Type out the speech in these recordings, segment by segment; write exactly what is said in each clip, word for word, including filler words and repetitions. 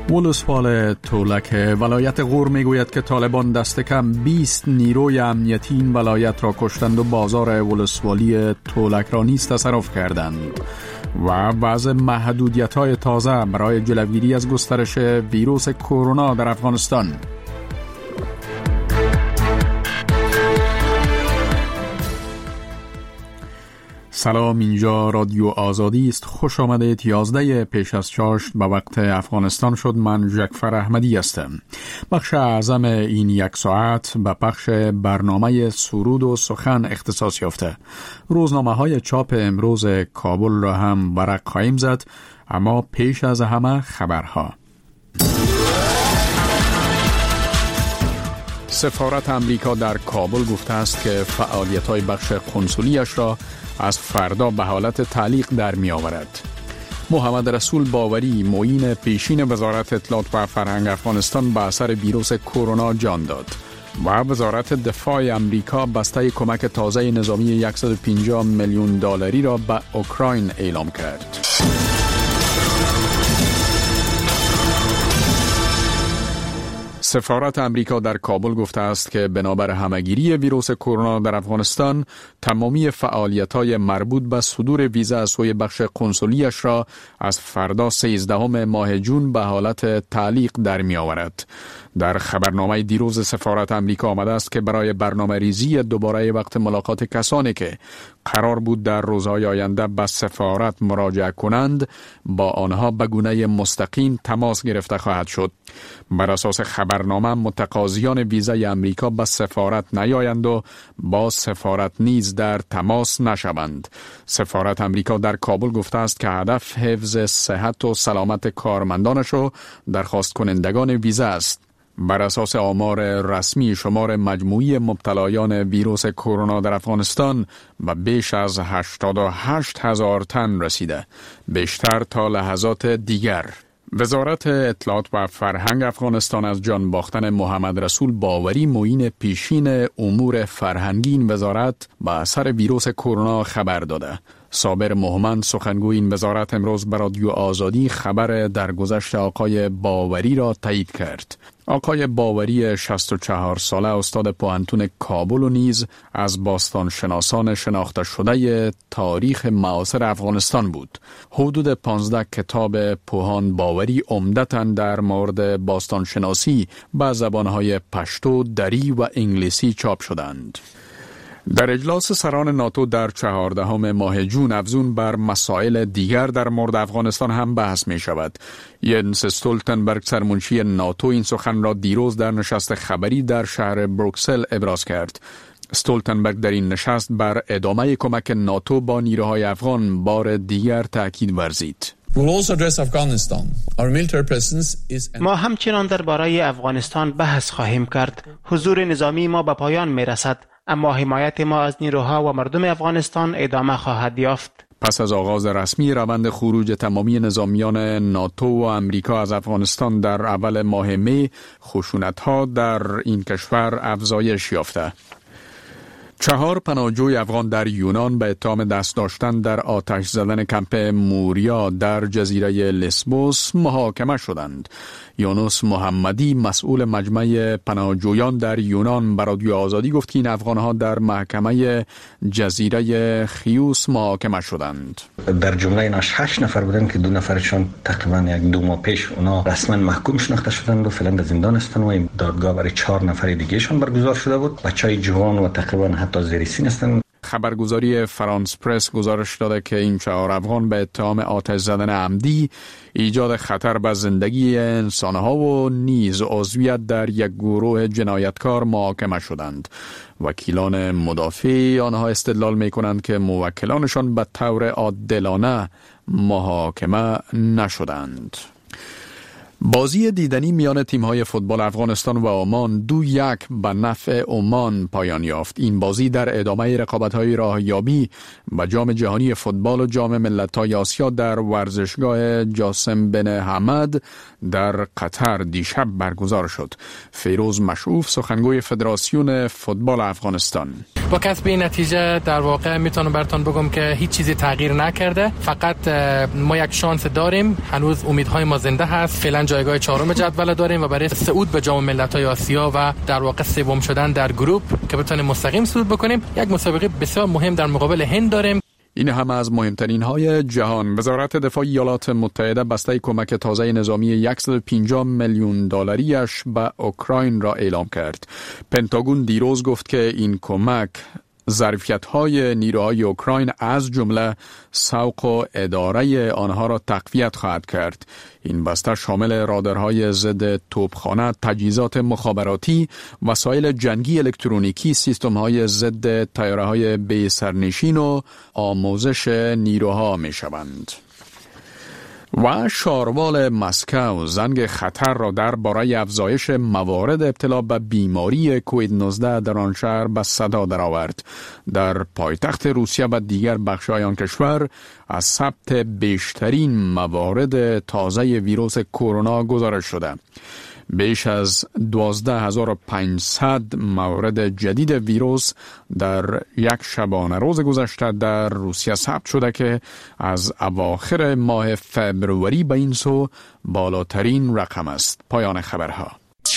ولسوالی تولک ولایت غور میگوید که طالبان دست کم بیست نیروی امنیتی این ولایت را کشتند و بازار ولسوالی تولک را نیز تصرف کردند و وضع محدودیت‌های تازه برای جلوگیری از گسترش ویروس کرونا در افغانستان. سلام، اینجا رادیو آزادی است. خوش آمدید. یازده پیش از چاشت به وقت افغانستان شد. من جعفر احمدی هستم. بخش اعظم این یک ساعت به بخش برنامه سرود و سخن اختصاص یافته. روزنامه های چاپ امروز کابل را هم ورق خواهیم زد، اما پیش از همه خبرها. سفارت امریکا در کابل گفته است که فعالیت‌های بخش قنسولیش را از فردا به حالت تعلیق در می آورد. محمد رسول باوری، معین پیشین وزارت اطلاعات و فرهنگ افغانستان، به اثر ویروس کرونا جان داد و وزارت دفاع امریکا بسته کمک تازه نظامی صد و پنجاه میلیون دلاری را به اوکراین اعلام کرد. سفارت امریکا در کابل گفته است که بنابر همگیری ویروس کرونا در افغانستان، تمامی فعالیت‌های مربوط به صدور ویزا از سوی بخش قنسولیش را از فردا سیزدهم ماه جون به حالت تعلیق در می آورد. در خبرنامه دیروز سفارت امریکا آمده است که برای برنامه ریزی دوباره وقت ملاقات کسانی که قرار بود در روزهای آینده به سفارت مراجعه کنند، با آنها به گونه مستقیم تماس گرفته خواهد شد. بر اساس خبرنامه، متقاضیان ویزای امریکا به سفارت نیایند و با سفارت نیز در تماس نشوند. سفارت امریکا در کابل گفته است که هدف حفظ صحت و سلامت کارمندانش و درخواست کنندگان ویزا است. بر اساس آمار رسمی، شمار مجموعی مبتلایان ویروس کرونا در افغانستان به بیش از هشتاد و هشت هزار تن رسیده، بیشتر تا لحظات دیگر. وزارت اطلاعات و فرهنگ افغانستان از جان باختن محمد رسول باوری، معین پیشین امور فرهنگی این وزارت، به اثر ویروس کرونا خبر داده. صابر مهمند، سخنگوی این وزارت، امروز به رادیو آزادی خبر درگذشت آقای باوری را تایید کرد. آقای باوری شصت و چهار ساله، استاد پوهنتون کابل و نیز از باستانشناسان شناخته شده تاریخ معاصر افغانستان بود. حدود پانزده کتاب پوهان باوری عمدتاً در مورد باستانشناسی به زبانهای پشتو، دری و انگلیسی چاپ شدند. در اجلاس سران ناتو در چهاردهم ماه جون، افزون بر مسائل دیگر در مورد افغانستان هم بحث می شود. ینس استولتنبرگ، سرمنشی ناتو، این سخن را دیروز در نشست خبری در شهر بروکسل ابراز کرد. استولتنبرگ در این نشست بر ادامه کمک ناتو با نیروهای افغان بار دیگر تاکید ورزید. ما همچنان درباره افغانستان بحث خواهیم کرد. حضور نظامی ما به پایان می رسد، اما حمایت ما از نیروها و مردم افغانستان ادامه خواهد یافت. پس از آغاز رسمی روند خروج تمامی نظامیان ناتو و امریکا از افغانستان در اول ماه می، خشونت‌ها در این کشور افزایش یافته. چهار پناهجوی افغان در یونان به اتهام دست داشتن در آتش زدن کمپ موریا در جزیره لسبوس محاکمه شدند. یونس محمدی، مسئول مجمع پناهجویان در یونان، به رادیو آزادی گفت که این افغانها در محکمه جزیره خیوس محاکمه شدند. در جمله ایناش هشت نفر بودن که دو نفرشان تقریبا یک دو ماه پیش اونا رسما محکوم شناخته شدند و فعلا در زندان هستند و این دادگاه برای چهار نفر دیگهشان برگزار شده بود. بچهای جوان و تقریبا حتی زیر سن هستند. خبرگزاری فرانس پرس گزارش داده که این چهار افغان به اتهام آتش زدن عمدی، ایجاد خطر به زندگی انسانها و نیز عضویت در یک گروه جنایتکار محاکمه شدند. وکیلان مدافع آنها استدلال می کنند که موکلانشان به طور عادلانه محاکمه نشدند. بازی دیدنی میان تیم‌های فوتبال افغانستان و عمان دو یک به نفع عمان پایان یافت. این بازی در ادامه رقابت‌های راهیابی به جام جهانی فوتبال و جام ملت‌های آسیا در ورزشگاه جاسم بن حمد در قطر دیشب برگزار شد. فیروز مشعوف، سخنگوی فدراسیون فوتبال افغانستان: با کسب این نتیجه در واقع میتونم براتون بگم که هیچ چیزی تغییر نکرده، فقط ما یک شانس داریم، هنوز امیدهای ما زنده هست. فعلا جایگاه چهارم جدول داریم و برای صعود به جام ملت‌های آسیا و در واقع سوم شدن در گروه که بتونیم مستقیم صعود بکنیم، یک مسابقه بسیار مهم در مقابل هند داریم. این هم از مهمترین های جهان. وزارت دفاع ایالات متحده بسته کمک تازه نظامی صد و پنجاه میلیون دلاریش به اوکراین را اعلام کرد. پنتاگون دیروز گفت که این کمک ظرفیت‌های نیروهای اوکراین از جمله سوق و اداره آنها را تقویت خواهد کرد. این بسته شامل رادارهای ضد توپخانه، تجهیزات مخابراتی، وسایل جنگی الکترونیکی، سیستم‌های ضد طیاره‌های بی سرنشین و آموزش نیروها می‌شوند. و شاروال مسکو زنگ خطر را در برای افزایش موارد ابتلا به بیماری کووید نوزده در آن شهر به صدا درآورد. در پایتخت روسیه و دیگر بخش‌های آن کشور از ثبت بیشترین موارد تازه ویروس کرونا گزارش شده. بیش از دوازده هزار و پانصد مورد جدید ویروس در یک شبانه روز گذشته در روسیه ثبت شده که از اواخر ماه فبروری به این سو بالاترین رقم است. پایان خبرها.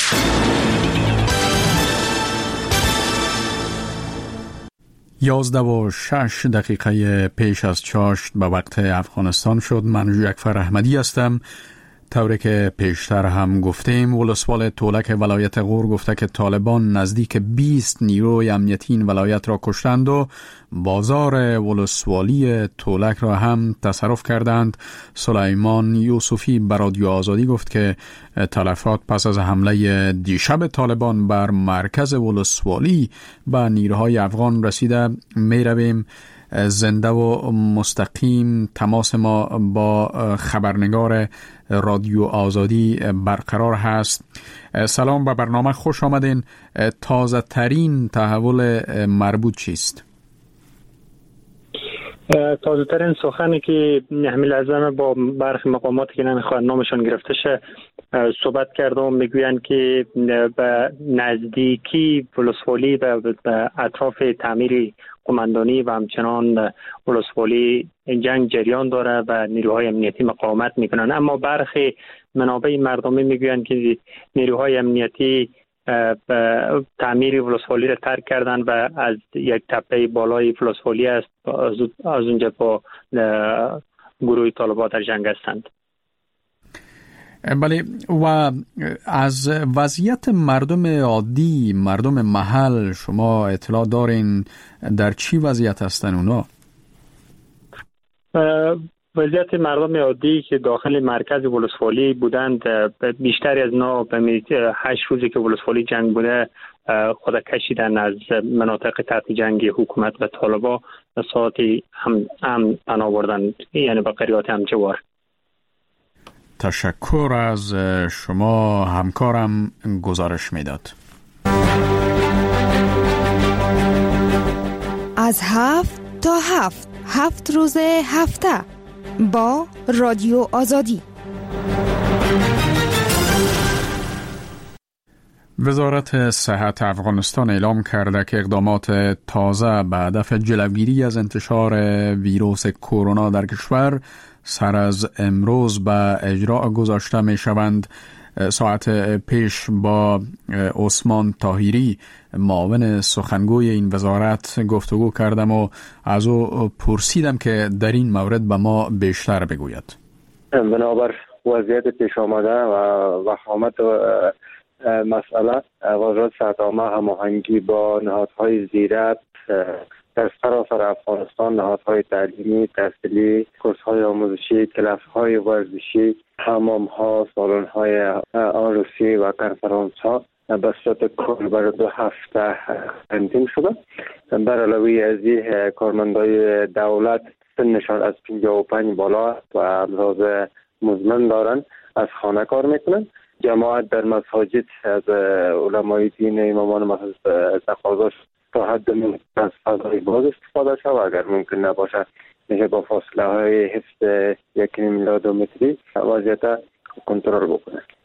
یازده و شش دقیقه پیش از چاشت به وقت افغانستان شد. من یکفر احمدی هستم. طوری که پیشتر هم گفتیم، ولسوال تولک ولایت غور گفته که طالبان نزدیک بیست نیروی امنیتی این ولایت را کشتند و بازار ولسوالی تولک را هم تصرف کردند. سلیمان یوسفی بر رادیو آزادی گفت که تلفات پس از حمله دیشب طالبان بر مرکز ولسوالی به نیروهای افغان رسیده. می رویم زنده و مستقیم تماس ما با خبرنگار رادیو آزادی برقرار هست. سلام، به برنامه خوش آمدین. تازه ترین تحول مربوط چیست؟ تازه ترین سخنی که امیل اعظم با برخی مقاماتی که نمیخواد نامشان گرفته شه صحبت کرده و میگویند که به نزدیکی ولسوالی و به اطراف تعمیر قماندانی و همچنان ولسوالی جنگ جریان داره و نیروهای امنیتی مقاومت میکنن، اما برخی منابع مردمی میگویند که نیروهای امنیتی تعمیر ولسوالی را ترک کردن و از یک تپه بالای ولسوالی است از اونجا با گروه طالبان در جنگ هستند. بله، و از وضعیت مردم عادی، مردم محل شما اطلاع دارین؟ در چی وضعیت هستن اونا؟ وضعیت مردم عادی که داخل مرکز ولسوالی بودند، بیشتری از اونا به هشت روزی که ولسوالی جنگ بوده خود کشیدن از مناطق تحت جنگ حکومت و طالبان و ساعتی هم هم پناه بردن، یعنی به قریات همجوار. تشکر از شما. همکارم گزارش میداد. از هفت تا هفت هفت روز هفته با رادیو آزادی. وزارت صحت افغانستان اعلام کرده که اقدامات تازه به هدف جلوگیری از انتشار ویروس کرونا در کشور سر از امروز به اجرا گذاشته می شوند. ساعت پیش با عثمان طاهری معاون سخنگوی این وزارت گفتگو کردم و از او پرسیدم که در این مورد به ما بیشتر بگوید. بنابر وضعیت پیش آمده و وخامت مسئله، وزارت صحت عامه هماهنگی با نهادهای زیرت در سراسر افغانستان، نهادهای تعلیمی، تحصیلی، کورس‌های آموزشی، کلاس‌های ورزشی، حمام‌ها، سالن‌های عروسی و کنفرانس‌ها به صورت کل برای دو هفته تنظیم شده. بر علاوه از این کارمندای دولت سنشان از پنجاه و پنج بالا و امراض مزمن دارن از خانه کار میکنن. جماعت در مساجد از علمای دین، امامان مسجد تقاضاش تا حد ممکن از فضای باز استفاده شد و اگر ممکن نباشه میشه با فاصله های حفظ یک نیم میلیارد متری وضعیت کنترل بکنه.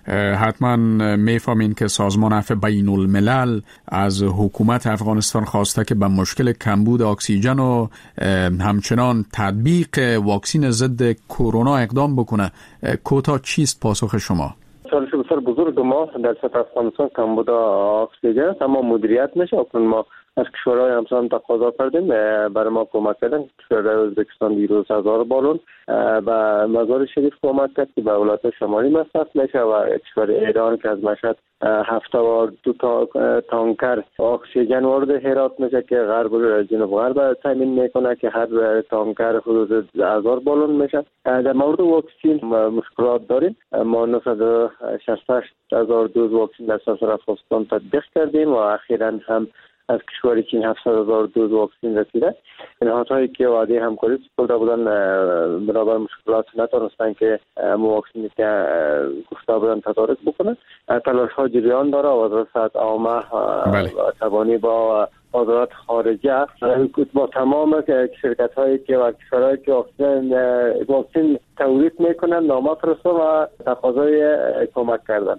حتما میفهمین که سازمان عفو بین الملل از حکومت افغانستان خواسته که به مشکل کمبود اکسیژن و همچنان تطبیق واکسن ضد کرونا اقدام بکنه. کوتاه چیست پاسخ شما؟ چالش بسیار بزرگ ما در سطح افغانستان کمبود اکسیژن است، اما مدیریت نشه. اکنون ما از کشورهای همسایه تقاضا کردیم برای ما کمک کردن. کشور ازبکستان دیروز هزار بالون و مزار شریف کمک کرد که به ولایت شمالی مصرف میشه و کشور ایران که از مشهد هفته و دو تا تانکر اکسیژن وارد هرات میشه که غرب جنوب غرب تامین میکنه که هر تانکر حدود هزار بالون میشه. در مورد واکسن مشکلات داریم. ما نهصد و شصت و هشت هزار دوز واکسن در سراسر افغانستان تطبیق کردیم و اخیراً هم از کشور چین هفتصد هزار دوز واکسن رسیده. نهادهایی که وعده همکاری سپرده بودن بنابر مشکلات نتونستن که واکسنی که گفته بودن تدارک بکنن. تلاش ها جریان داره. وزارت عامه توانی با وزارت خارجه با تمام شرکت هایی که و کشورهایی که واکسن واکسن تولید میکنن نامه فرستادن و تقاضای کمک کردن.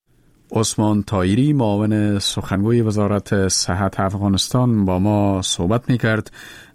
عثمان طاهری معاون سخنگوی وزارت صحت افغانستان با ما صحبت میکرد.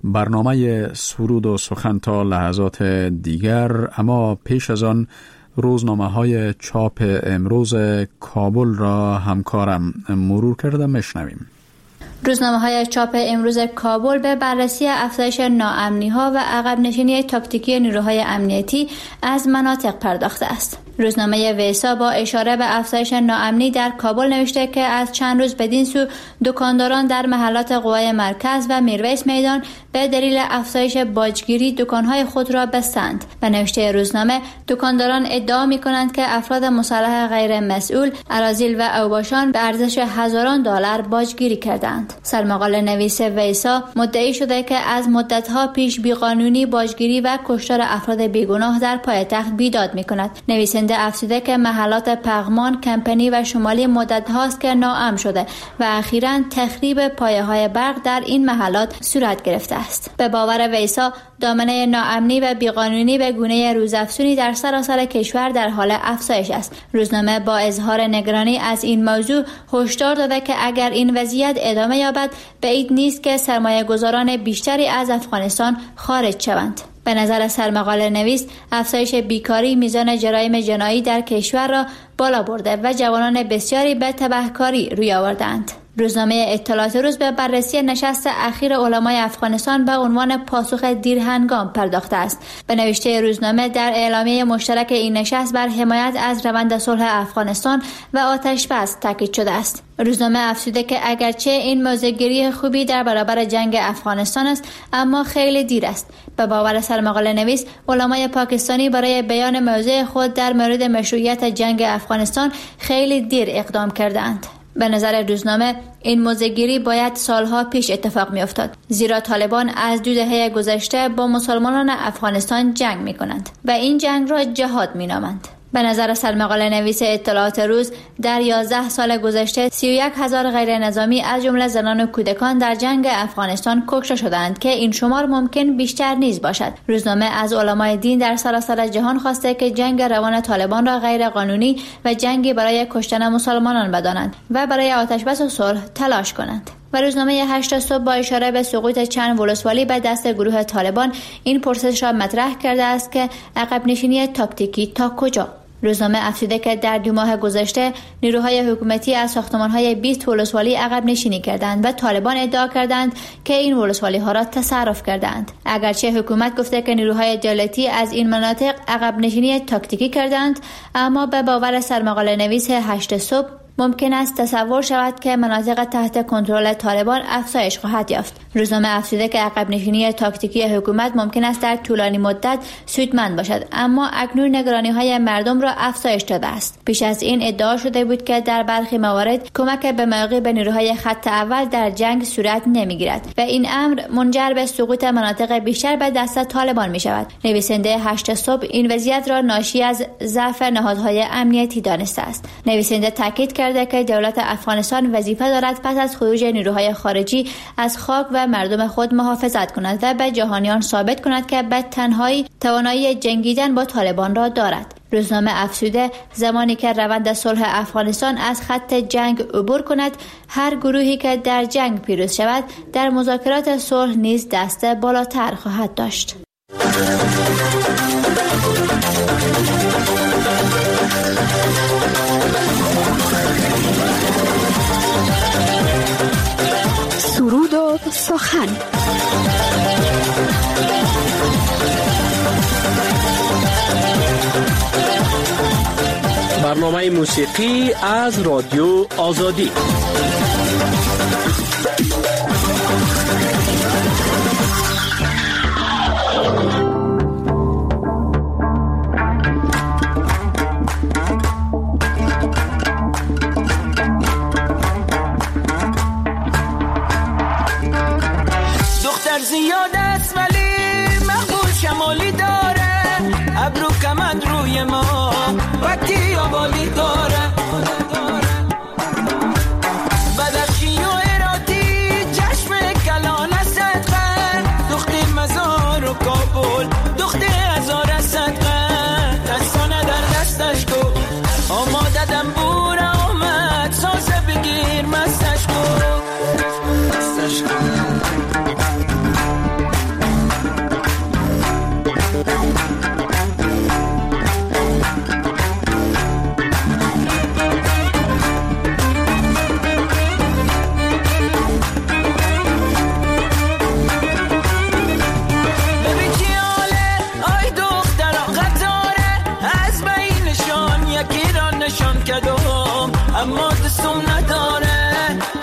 برنامه سرود و سخن تا لحظات دیگر، اما پیش از آن روزنامه های چاپ امروز کابل را همکارم مرور کردم. میشنویم. روزنامه های چاپ امروز کابل به بررسی افزایش ناامنی ها و عقب نشینی تاکتیکی نیروهای امنیتی از مناطق پرداخته است. روزنامه ویسا با اشاره به افزایش ناامنی در کابل نوشته که از چند روز بدین سو دکانداران در محلات قوای مرکز و میرویس میدان به دلیل افزایش باجگیری دکانهای خود را بستند. به نوشته روزنامه دکانداران ادعا می کنند که افراد مسلح غیر مسئول اراذیل و اوباشان به ارزش هزاران دلار باجگیری کردند. سرمقاله نویس ویسا مدعی شده که از مدتها پیش بیقانونی باجگیری و کشتار افراد بیگناه در پایتخت بیداد می کند. نویسنده افزوده که محلات پغمان، کمپنی و شمالی مدت هاست که ناامن شده و اخیراً تخریب پایه های برق در این محلات صورت گرفته است. به باور ویسا دامنه ناامنی و بیقانونی به گونه روزافزونی در سراسر کشور در حال افزایش است. روزنامه با اظهار نگرانی از این موضوع هشدار داده که اگر این وضعیت ادامه یابد بعید نیست که سرمایه گذاران بیشتری از افغانستان خارج شوند. به نظر سرمقاله نویس افزایش بیکاری میزان جرایم جنایی در کشور را بالا برده و جوانان بسیاری به تبهکاری روی آوردند. روزنامه اطلاعات روز به بررسی نشست اخیر علمای افغانستان به عنوان پاسخ دیرهنگام پرداخته است. به نوشته روزنامه در اعلامیه مشترک این نشست بر حمایت از روند صلح افغانستان و آتش‌بس تاکید شده است. روزنامه افزوده که اگرچه این موضع‌گیری خوبی در برابر جنگ افغانستان است، اما خیلی دیر است. به باور سرمقاله نویس علمای پاکستانی برای بیان موضع خود در مورد مشروعیت جنگ افغانستان خیلی دیر اقدام کردند. به نظر روزنامه این موضع‌گیری باید سالها پیش اتفاق می‌افتاد، زیرا طالبان از دو دهه گذشته با مسلمانان افغانستان جنگ می‌کنند و این جنگ را جهاد می‌نامند. به نظر سرمقاله نویس اطلاعات روز در یازده سال گذشته سی و یک هزار غیر نظامی از جمله زنان و کودکان در جنگ افغانستان کشته شدند که این شمار ممکن بیشتر نیز باشد. روزنامه از علمای دین در سراسر جهان خواسته که جنگ روان طالبان را غیر قانونی و جنگی برای کشتن مسلمانان بدانند و برای آتش‌بس و صلح تلاش کنند. و روزنامه هشت صبح با اشاره به سقوط چند ولسوالی به دست گروه طالبان این پرسش را مطرح کرده است که عقب نشینی تاکتیکی تا کجا؟ روزنامه افزوده که در دو ماه گذشته نیروهای حکومتی از ساختمان‌های بیست ولسوالی عقب نشینی کردند و طالبان ادعا کردند که این ولسوالی‌ها را تصرف کردند. اگرچه حکومت گفته که نیروهای دولتی از این مناطق عقب نشینی تاکتیکی کردند، اما به باور سرمقاله نویس هشت صبح ممکن است تصور شود که مناطق تحت کنترل طالبان افزایش خواهد یافت. روزنامه افزوده که عقب نشینی تاکتیکی حکومت ممکن است در طولانی مدت سودمند باشد، اما اکنون نگرانی‌های مردم را افزایش داده است. پیش از این ادعا شده بود که در برخی موارد کمک به موقع به نیروهای خط اول در جنگ صورت نمی‌گیرد و این امر منجر به سقوط مناطق بیشتر به دست طالبان می‌شود. نویسنده هشت صبح این وضعیت را ناشی از ضعف نهادهای امنیتی دانسته است. نویسنده تاکید کرده که دولت افغانستان وظیفه دارد پس از خروج نیروهای خارجی از خاک و مردم خود محافظت کند و به جهانیان ثابت کند که به تنهایی توانایی جنگیدن با طالبان را دارد. روزنامه افزوده زمانی که روند صلح افغانستان از خط جنگ عبور کند، هر گروهی که در جنگ پیروز شود در مذاکرات صلح نیز دست بالاتر خواهد داشت. سرود و سخن. برنامه موسیقی از رادیو آزادی. دختر زیاد است ولی مقبول شمالی داره، ابرو کمند روی ما وقتی آبالی داره، بدخشی و ایراتی چشم کلانه صدقه، دختر مزار و کابل دختر هزار صدقه، دستانه در دستش کو آماده دنبوره آمد، سازه بگیر مستش کو مستش کو. اما دستم نداره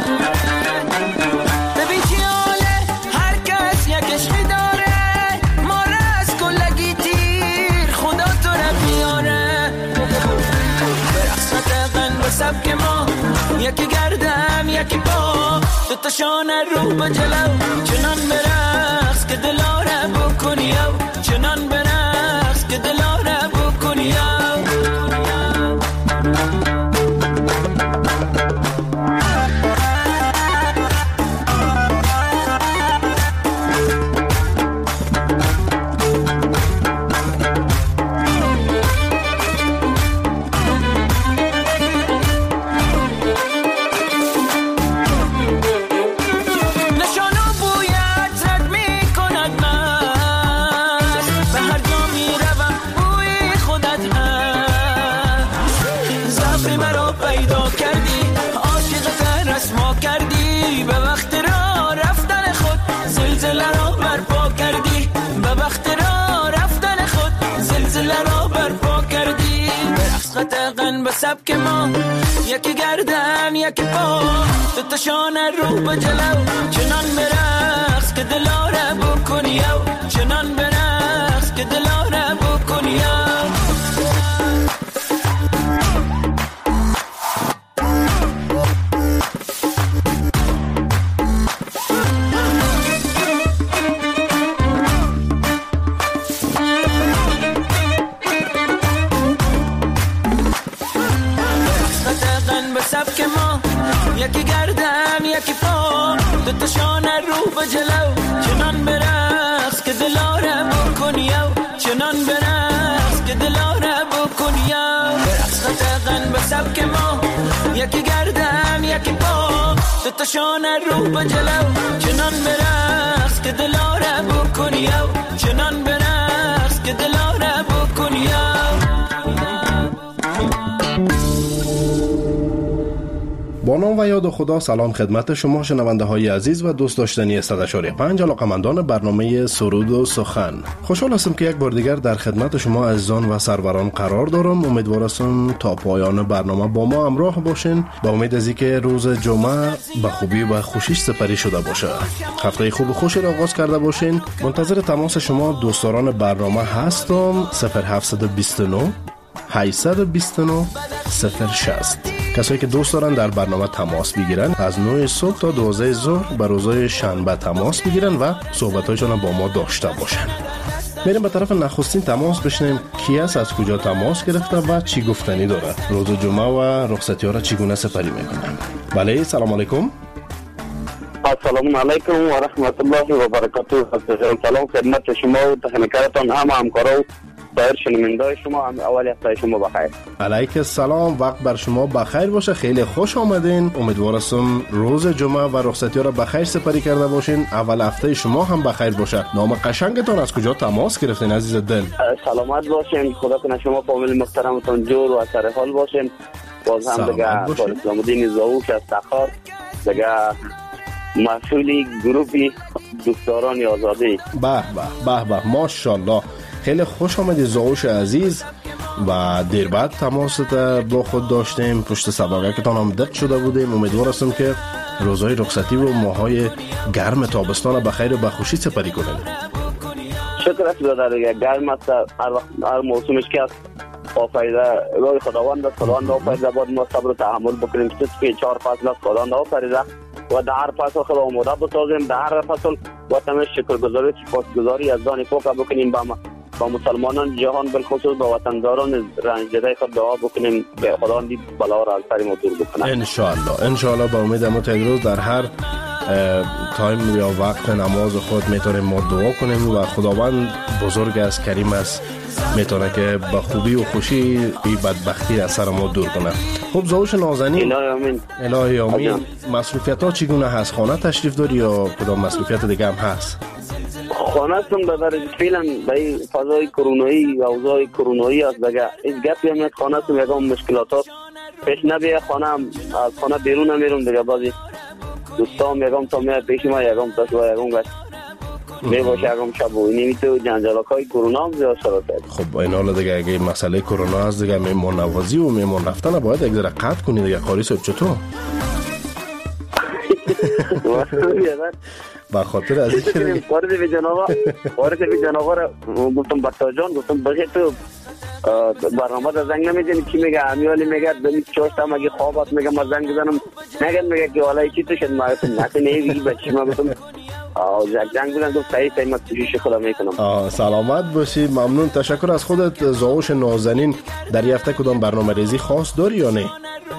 ببین چی حاله، هر کس یک عشقی داره، ما را از کلگی تیر خدا تو را بیاره، به رقصت غن به سبک ما یکی گردن یکی پا، دوتا شانه رو به جلو چنان برقص که دلاره بکنی او، چنان برقص که دلاره بکنی او. به سبک ما یکی گردن یکی پا، دوتا شانه رو به جلو چنان برقص که دلاره بکنی او، چنان برقص که دلاره بکنی او. یکی گردن یکی پا، دوتا شانه رو به جلو چنان برقص که دلاره بکنی او، چنان برقص که دلاره بکنی او. برقص خطقن به سبک ما یکی گردن یکی پا، دوتا شانه رو به جلو چنان برقص که دلاره بکنی او، چنان برقص که دلاره بکنی او. با نام و یاد خدا سلام خدمت شما شنونده های عزیز و دوست داشتنی صد و چهار و پنج علاقمندان برنامه سرود و سخن. خوشحال هستم که یک بار دیگر در خدمت شما عزیزان و سروران قرار دارم. امیدوار هستم تا پایان برنامه با ما همراه باشین، با امید از اینکه روز جمعه به خوبی و خوشیش سپری شده باشه. هفته خوب و خوشی را آغاز کرده باشین. منتظر تماس شما دوستداران برنامه هستم. صفر هفت دو نه هشت دو نه صفر شصت. کسایی که دوست دارن در برنامه تماس بگیرن از نه صبح تا دوازده ظهر به روزهای شنبه تماس بگیرن و صحبت‌هایشون با ما داشته باشن. میریم به طرف نخستین تماس بشنیم کی است، از کجا تماس گرفته و چی گفتنی داره، روز جمعه و رخصتی‌ها را چگونه سپری میکنن. بله، سلام علیکم. السلام علیکم و رحمت الله و برکاته. سلام خدمت شما و تکنیکاتون، همه همکارا سایر شنونده‌های شما هم اول هفته شما بخیر. علیک السلام، وقت بر شما بخیر باشه. خیلی خوش آمدین. امیدوارم روز جمعه و رخصتی را بخیر سپری کرده باشین. اول هفته شما هم بخیر باشه. نام قشنگتون از کجا تماس گرفتین عزیز دل؟ سلامت باشین. خدا کنه شما فامیل محترمتون جور و سر حال باشین. باز هم دیگه اسلام الدین زاوش از تخار دیگه مسئولی گروپی دوستداران آزادی. به به به به ماشاءالله. خیلی خوش آمدی زاوش عزیز و دیر بعد تماست با خود داشتیم. پشت سبقه که تانم دق شده بودیم. امیدوار هستم که روزهای رخصتی و ماهای گرم تابستان بخیر و بخوشی سپری کنیم. شکر است برادر دیگه. گرم است هر وقت هر موسمش که است. آفریده روی خداوند است. خداوند آفریده باید ما صبر و تحمل بکنیم که چهار فصل است خداوند آفریده و در هر فصل خود آماده بسازیم. در هر فصل وطن شکرگزاری سپاسگزاری از دان پاک بکنیم. با با مسلمانان جهان بالخصوص با وطنداران رنجیده خود دعا بکنیم به خداوند بلا را از سر ما دور بکنه ان شاء الله. ان شاء الله با امید ما تا روز در هر تایم یا وقت نماز خود میتونیم ما دعا کنیم و خداوند بزرگ است، کریم است، میتونه که با خوبی و خوشی بی بدبختی از سر ما دور کنه. خب زاوش نازنین، الهی آمین. الهی آمین. مسئولیت ها چگونه هست؟ خانه تشریف داری یا کدام مسئولیت دیگه هم هست؟ خانه هستم در فعلا به این فضای کرونایی و اوضاع کرونایی است دیگه هیچ گپی هم نیست. خانه هستم یکم مشکلات هست پیش نبیه. خانه هم از خانه بیرون نمیرم دیگه. بعضی دوستام یکم تا میاد پیش ما یکم تا شما یکم گشت می باشه یکم شب و اینی تو جنجالک های کرونا هم زیاد شده. خب با این حال دیگه اگه مسئله کرونا هست دیگه میمون نوازی و میمون رفتن باید یک ذره قطع کنی دیگه. قاری صاحب چطور؟ با خاطر از اینکه وارد به جناب وارد به جناب را گفتم بتا جان گفتم بخیر تو برنامه در زنگ نمیزنی کی میگه امیالی میگه دمی چوستم اگه خوابات میگه ما زنگ بزنم نگه میگه که والای چی تو شد ما نته نمیگی بچی ما گفتم آ زنگ بزنم تو صحیح صحیح ما کوشش خدا میکنم. آ سلامت باشی. ممنون. تشکر از خودت زاوش نازنین. در این هفته کدام برنامه ریزی خاص داری یا نه؟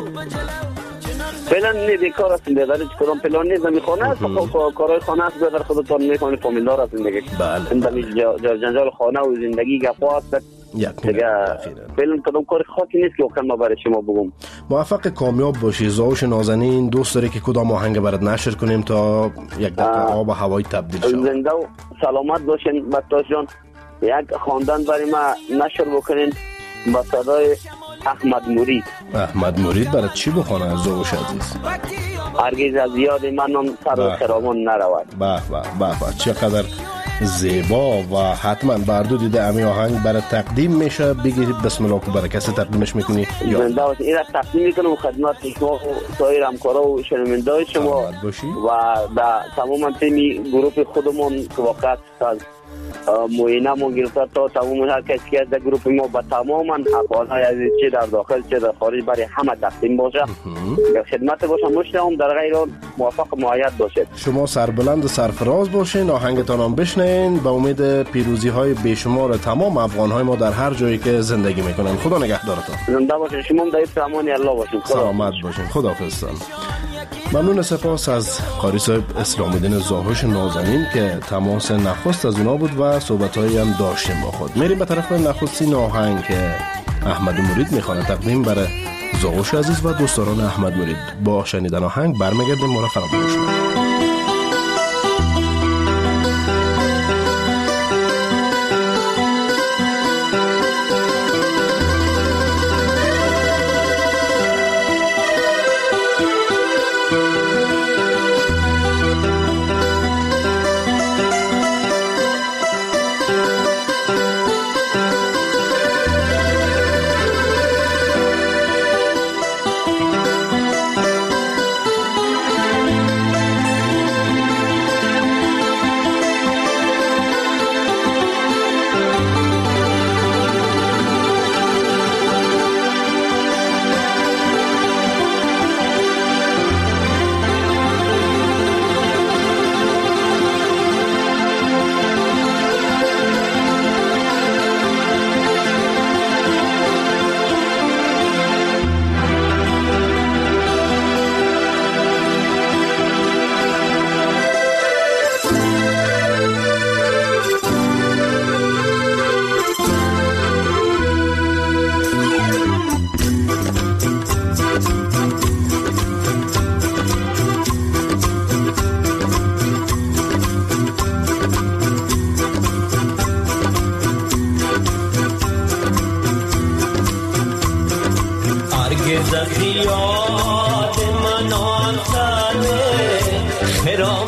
فعلا نه بیکار هستیم دیگه. داره کدام پلان نیست. نمیخونه است خب کارهای خانه است در خودتون میکنید فامیلدار هستین دیگه. بله. این جنجال خانه و زندگی گپا است دیگه. فعلا کدام کار خاصی نیست که وقت ما برای شما بگم. موفق کامیاب باشی زاوش نازنین. دوست داری که کدام آهنگ برات نشر کنیم تا یک دقیقه آب و هوای تبدیل شود؟ زنده و سلامت باشین بطاش جان. یک خواندن برای ما نشر بکنین با صدای احمد مرید. احمد مرید برای چی بخونه از زاوش عزیز؟ هرگز از یاد منم سر و خرامان نرود. به به به به چقدر زیبا. و حتما بردو دیده امی آهنگ برای تقدیم میشه. بگی بسم الله که برای کسی تقدیمش میکنی؟ زنده باشی. این را تقدیم میکنم خدمت شما و سایر همکارا و شنونده شما و در تمام تیمی گروه خودمون که واقعا از موینه مون گرفته تا تمام هر کسی که در گروه ما با تمام احوالهای عزیز چه در داخل چه در خارج برای همه تقدیم باشه. خدمت باشه مشتم در غیر موفق معید باشید. شما سربلند سرفراز باشین. آهنگتان هم بشنین. با امید پیروزی های بیشمار تمام افغان های ما در هر جایی که زندگی میکنن. خدا نگهدارتان. زنده باشین. شما در امان الله باشین. سلامت باشین. خداحافظ. ممنون. سپاس از قاری صاحب اسلام الدین زاوش نازنین که تماس نخست از اونا بود و صحبتایی هم داشتیم با خود. میریم به طرف نخستین آهنگ که احمد مرید میخوانه تقدیم برای زاوش عزیز و دوستداران احمد مرید. با شنیدن آهنگ برمیگردیم. ما را فراموش نکنید.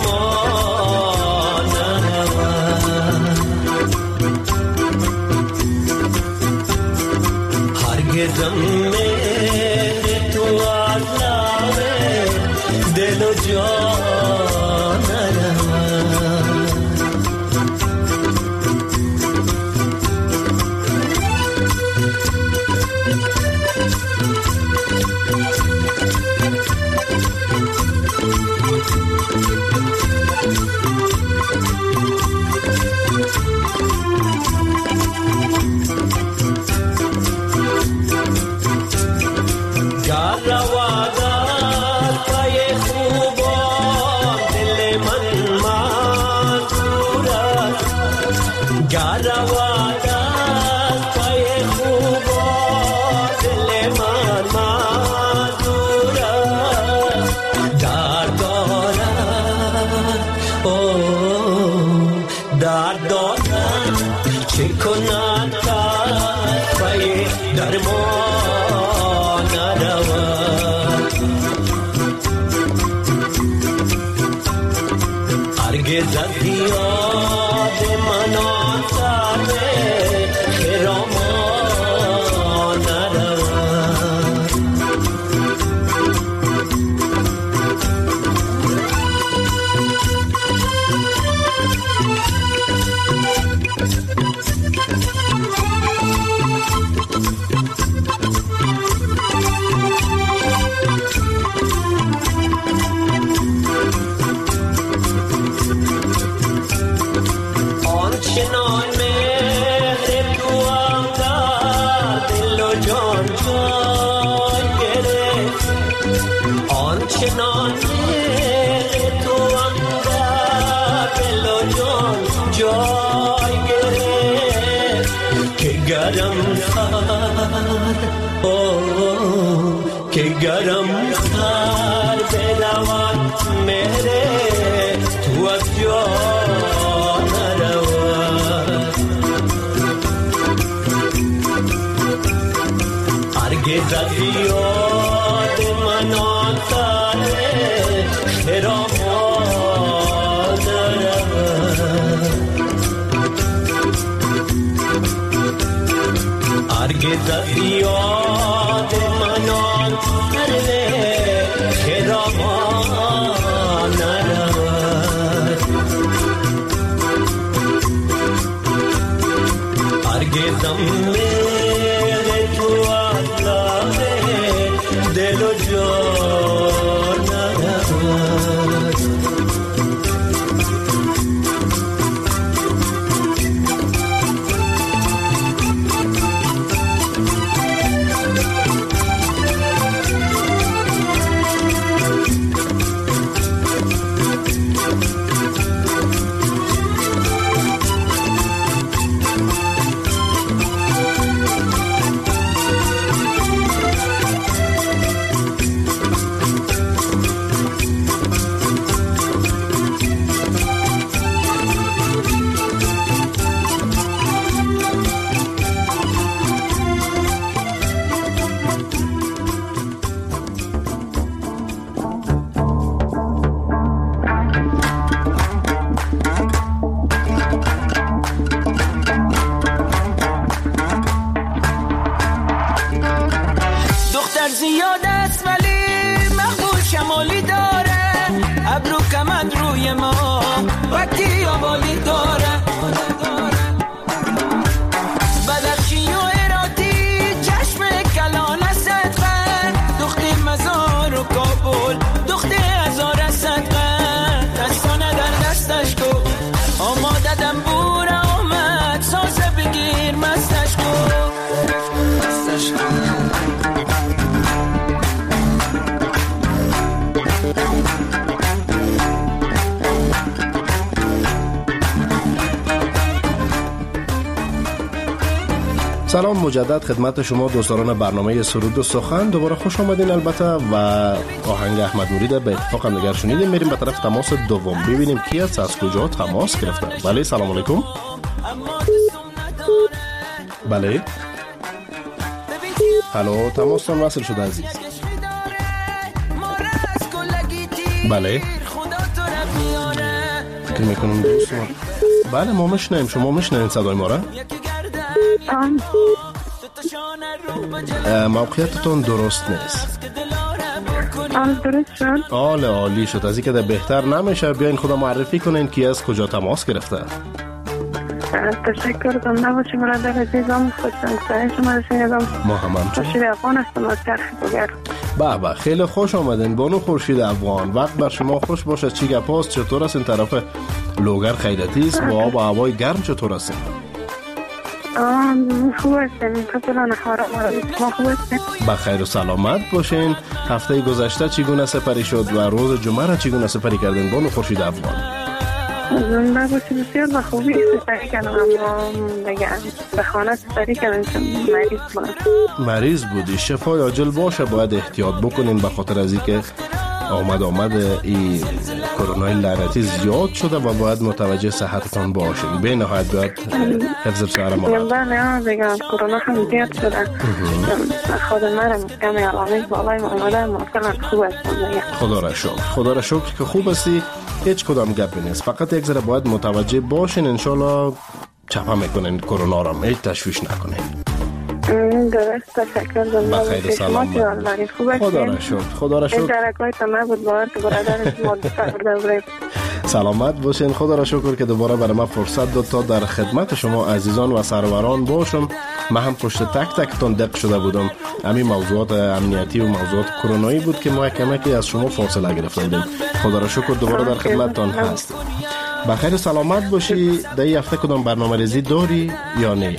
ما نرود. هرگزم مهر تو از لب دل و جان نرود. که گرم سر بدوان مهره تو از جا نرود. هرگز از یاد من آن سره خرامان نرود. هرگز از یاد من آن سره خرامان نرود. هرگزم مهر تو از لب دل و جان نرود. سلام مجدد خدمت شما دوستان برنامه سرود و سخن. دوباره خوش آمدین. البته و آهنگ احمد نوری به اتفاق هم دیگر شنیدیم. میریم به طرف تماس دوم ببینیم کی است، از کجا تماس گرفته. بله سلام علیکم. بله هلو، تماستان وصل شده عزیز. بله فکر میکنم دوست ما. بله ما میشنیم، شما میشنین صدای ما را؟ موقعیتتون درست نیست. آن درست شد؟ آله عالی شد. از این که بهتر نمیشه بیاین خدا معرفی کنین که از کجا تماس گرفته. تشکر کنم. نباشی برادر عزیزم، خوشم سعی شما رو شنیدم. ما هم همچون خورشید افغان هستم از چرخ بگر. به به خیلی خوش آمدین بانو خورشید افغان. وقت بر شما خوش باشه. چی گپاست؟ چطور است این طرف لوگر خیرتی است؟ با آب و هوای گرم چطور است؟ خوب هستیم. کپلان خارم ما خوب هستیم. با خیر و سلامت باشین. هفته گذشته چگونه سپری شد و روز جمعه را چگونه سپری کردین بانو خورشید افغان؟ زنده باشی بسیار با خوبی سپری کردم، اما بگم به خانه سپری کردم چون مریض بودم. مریض بودی؟ شفای عاجل باشه. باید احتیاط بکنین به خاطر از اینکه آمد آمد این کرونای لعنتی زیاد شده و باید متوجه صحتتان باشین. به نهایت باید حفظ سر ما. بله بگم کرونا هم زیاد شده. خود منم کمی علامه بالای اومده، مثلا خوب هستم. خدا را شکر. خدا را شکر که خوب هستی. هیچ کدام گپی نیست. فقط یک ذره باید متوجه باشین. انشالله چپا میکنین کرونا را. هیچ تشویش نکنین. درست. تشکر دارم. بخیر سلام. خدا را شکر. خدا را شکر. این درکای تا نبود باور که برادر ما برده. سلامت باشین. خدا را شکر که دوباره برای ما فرصت داد تا در خدمت شما عزیزان و سروران باشم. من هم پشت تک تک تون دق شده بودم. همین موضوعات امنیتی و موضوعات کرونایی بود که ما کمکی از شما فاصله گرفته بودیم. خدا را شکر دوباره در خدمتتان هستیم. بخیر سلامت باشی. در این هفته کدام برنامه‌ریزی داری یا نه؟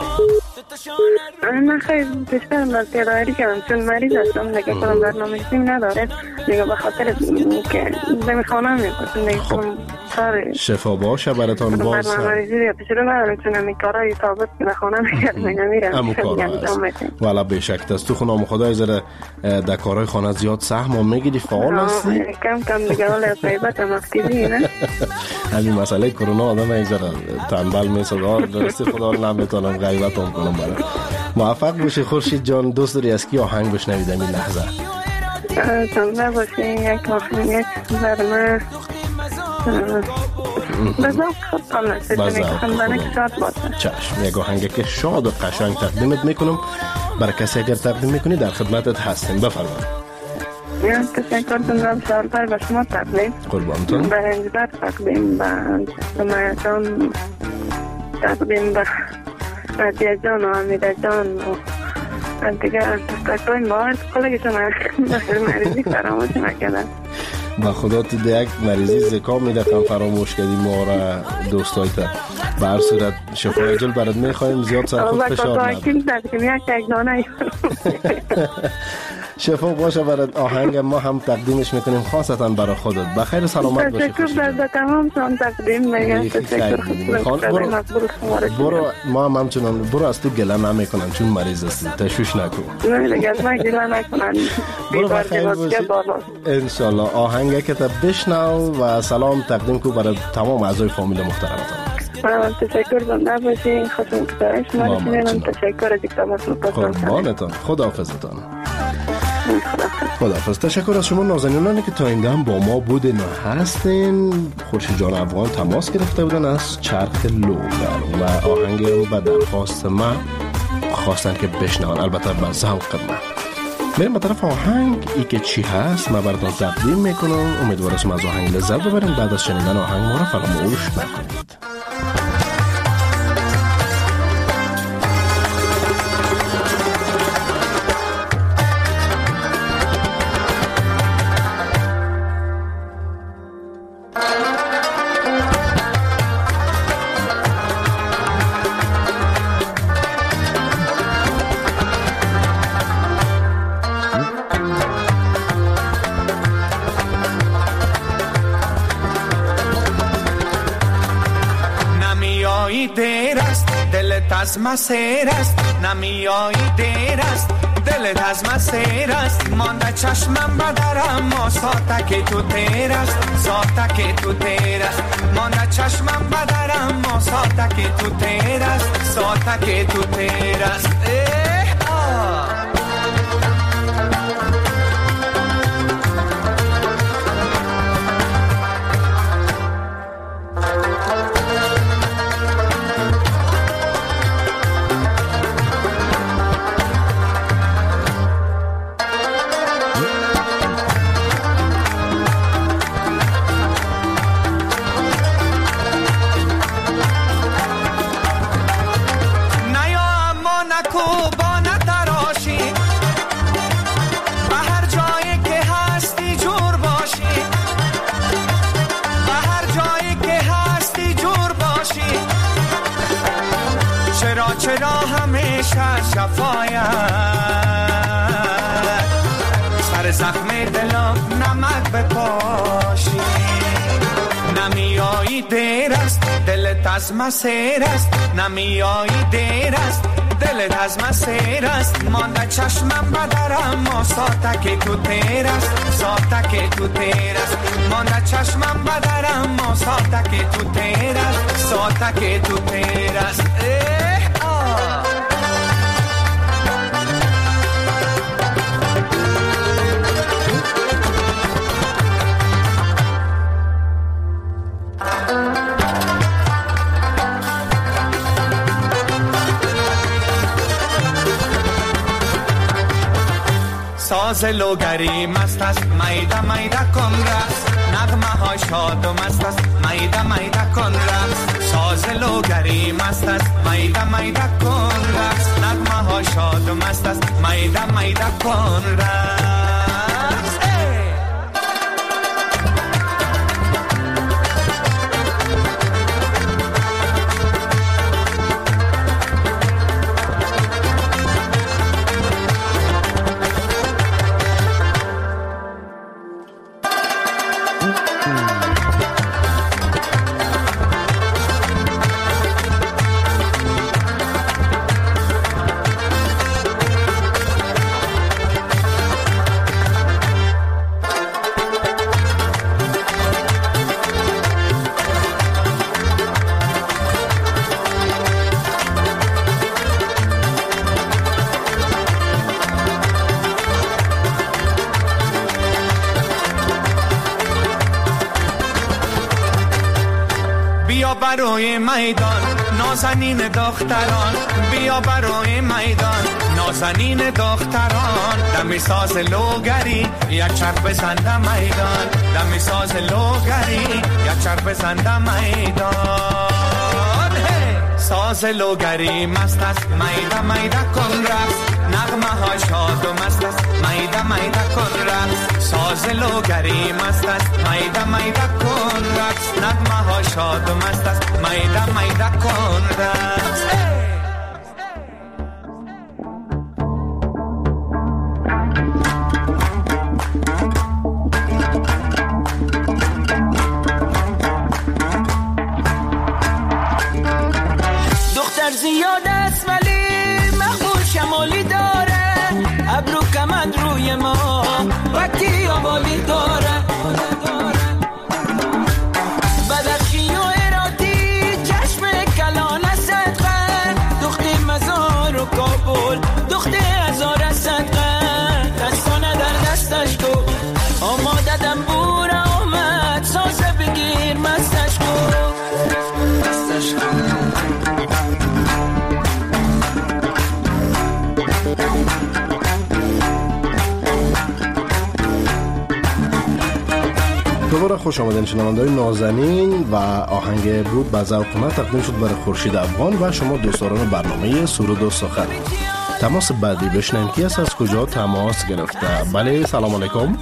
من خیلی بیشتر مزیداری کردم چون مریض هستم. دیگه کنم برنامه سیم نداره. دیگه به خاطر که دمی خانه میکنم. دیگه کنم کار شفا باشه براتان. باز برنامه ریزی دیگه پیشرو ندارم چون همی کارهای ثابت به خانه میگرد دیگه میرم. همون کار هست. والا بشک دست تو خونام خدای زره در کارهای خانه زیاد سهم میگیری. فعال هستی؟ کم کم دیگه ولی غیبت هم افتیدی نه؟ همین مسئله کرونا آدم یک ذره تنبل میسه. درستی خدا رو نمیتونم غیبت هم کنم برای. موفق باشی خورشید جان. دوست داری از کی آهنگ بشنویدم این لحظه؟ زنده باشی. یک آهنگ یک برمه بزاق خود کام نسید که خندانه که شاد باشه. چشم. یک آهنگ که شاد و قشنگ تقدیمت میکنم. برای کسی اگر تقدیم میکنی در خدمتت هستیم. بفرمایید. تشکر دارم. سوالتر به شما تقدیم. قربانتون. به انجبر تقدیم به سمیه جان، تقدیم به عدیه جان و امیده جان و دیگر تشکر باید کلگشون مریضی فراموش نکردن. با خدا تو ده یک مریضی زکا میدقم فراموش کردی ما را دوستایت. به هر صورت شفای عاجل برات میخواییم. زیاد سر خود فشار نداریم. شفا باشه برات. آهنگ ما هم تقدیمش میکنیم خاصتا برای خودت. بخیر سلامت باشی. تشکر در تمام شما تقدیم میگم. تشکر. برو ما هم همچنان برو از تو گله نمیکنن چون مریض هستی. تشویش نکن. نه دیگه از من گله نکنن. برو بخیر باشی انشالله. آهنگ که تا بشنو و سلام تقدیم کو برای تمام اعضای فامیل محترمتان. تشکر زنده باشی. خوشم که شما رو شنیدم. تشکر از اکتاماتون. قربانتان. خداحافظتان. خداحافظ. تشکر از شما نازنینانی که تا این دم با ما بودین و هستین. خورشید جان افغان تماس گرفته بودن از چرخ لوگر و آهنگ رو به درخواست من خواستن که بشنون. البته به ذوق من. میرم به طرف آهنگ. ای که چی هست من براتون تقدیم میکنم. امیدوارم از آهنگ لذت ببرین. بعد از شنیدن آهنگ ما رو فراموش نکنید. از مسیر است نمیایی دیر است دلت از مسیر است مانده چشمم بدرم ما ساعته که تو تیر است ساعته که تو تیر است مانده چشمم بدرم ما ساعته که تو تیر است ساعته که تو تیر است اه آه چرا همیشه شفایت سر زخم دلم نمک بپاشی نمیایی دیر است دلت از مسیر است نمیایی دیر است دلت از مسیر است مانده چشمم بدرم ما ساتک تو تیر است ساتک تو تیر است مانده چشمم بدرم ما ساتک تو تیر است ساتک تو تیر است اه آه ساز لوگری مست است میده میده کن رقص نغمه ها شاد و مست است میده میده کن رقص ساز لوگری مست است میده میده کن رقص نغمه ها شاد و مست است میده میده کن رقص برای میدان نازنین دختران بیا برای میدان نازنین دختران دمی ساز لوگری یک چرخ بزنده میدان دمی ساز لوگری یک چرخ بزنده میدان ساز لوگری مست است میده میده کن رقص نغمه ها شاد و مست است میده میده کن رقص ساز لوگری مست است میده میده کن رقص نغمه ها شاد و مست است میده میده کن رقص دختر زیاد است ولی مقبول شمالی داره ابرو کمند روی ما وقتی آوالی داره بدخشی و اراتی چشم کلانه صدقه دختی مزار و کابل دختی هزار صدقه دستانه در دستش کو آماده دنبور آمد سازه بگیر مستش کو مستش کو دوباره خوش آمدین شنونده‌های نازنین و آهنگ بود به ذوق من تقدیم شد برای خورشید افغان و شما دوستداران برنامه سرود و سخن. تماس بعدی بشنویم کی است از کجا تماس گرفته. بله سلام علیکم.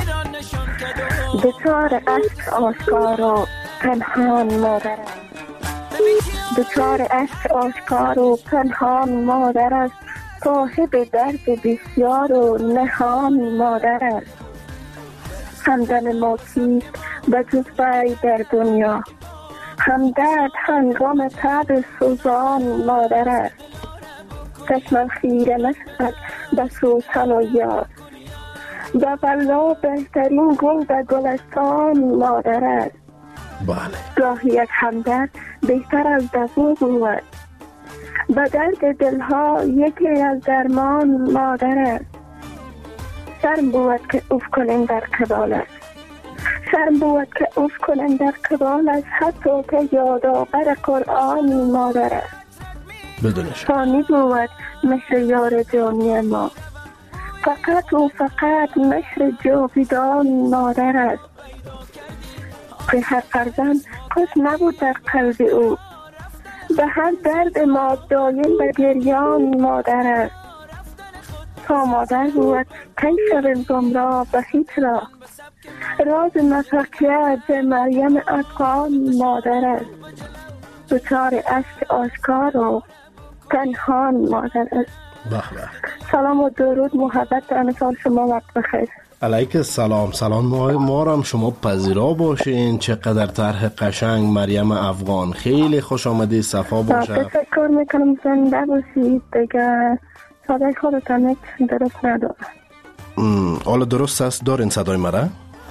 دچار عشق آشکار و پنهان مادر است دچار عشق آشکار و پنهان مادر است صاحب درد بسیار و نهان مادر است همدم ما کیست به جز وی در دنیا همدرد هنگام تب سوزان مادر است چشمم خیره نشد به سوسن و یار به والله بهترین گل در گلستان مادر است بله گاهی یک همدرد بهتر از دوا بود به درد دلها یکی از درمان مادر است شرم بود که اوف کنیم در قبال است شرم بود که اوف کنیم در قبال است حتی که یادآور قرآن مادر است بدونش ثانی بود مهر یار جانی ما فقط و فقط مهر جاویدان مادر است که هر فرزند کس نبود در قلب او به هر درد ما دایم به گریان مادر است تا مادر بود کی شویم گمراه به هیچ راه راز مفقیت مریم افغان مادر است دچار اشک آشکار و پنهان مادر عزیز. بله. سلام و درود محبت امسال شما وقت بخیر. علیک السلام. سلام ما ما هم شما پذیرا باشین. چقدر طرح قشنگ مریم افغان، خیلی خوش آمدی، صفا باشه. تشکر میکنم زنده باشید دیگه. صدای خودتان یک درست نداره. حالا درست است؟ دارین صدای مرا؟